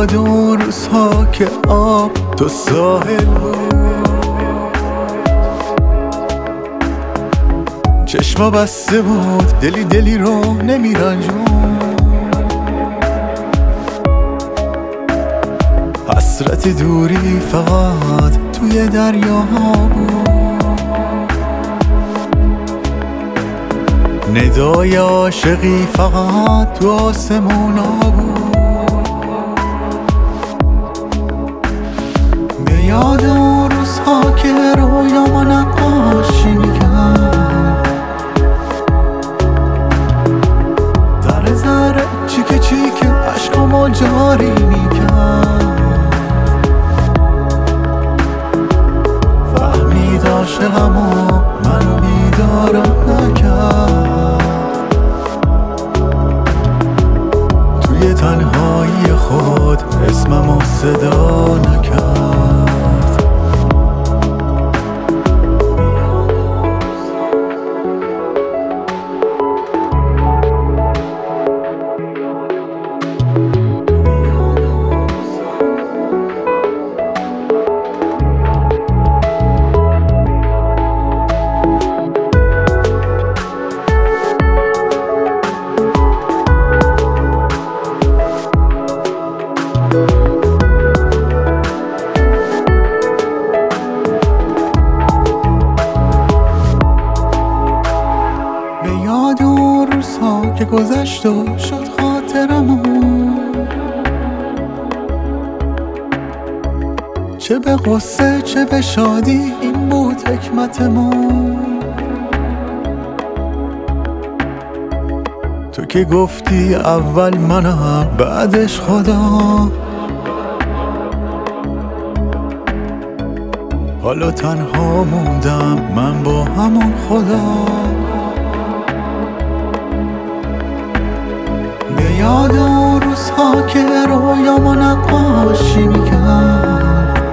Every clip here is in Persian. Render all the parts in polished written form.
یاد اون روزها که آب تو ساحل بود، چشما بسته بود، دلی رو نمیرنجون، حسرت دوری فقط توی دریاها بود، ندای عاشقی فقط تو آسمونا بود. به یاد اون روزها که رویامو نقاشی میکرد، ذره ذره چیکه چیکه عشقامو جاری میکرد، فهمید عاشقمو منو بیدارم نکرد، توی تنهایی خود اسممو صدا نکرد. به یاد اون روزها که گذشت و شد خاطرمون، چه به غصه چه به شادی این بود حکمتمون. تو که گفتی اول منم بعدش خدا، حالا تنها موندم من با همون خدا. به یاد اون روزها که رویامو نقاشی میکرد،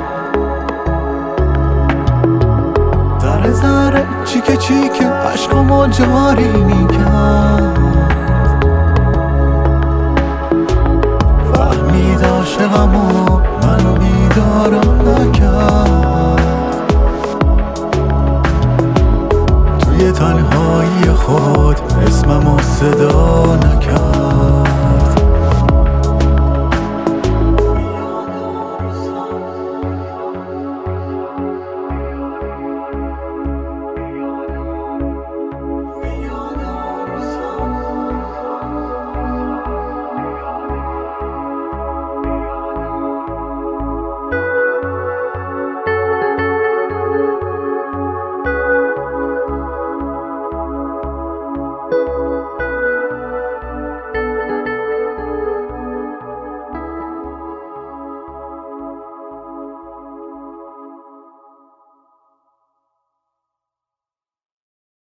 ذره ذره چیکه چیکه عشقامو جاری میکرد، فهمید عاشقمو منو بیدارم نکرد، توی تنهایی خود اسممو صدا نکرد.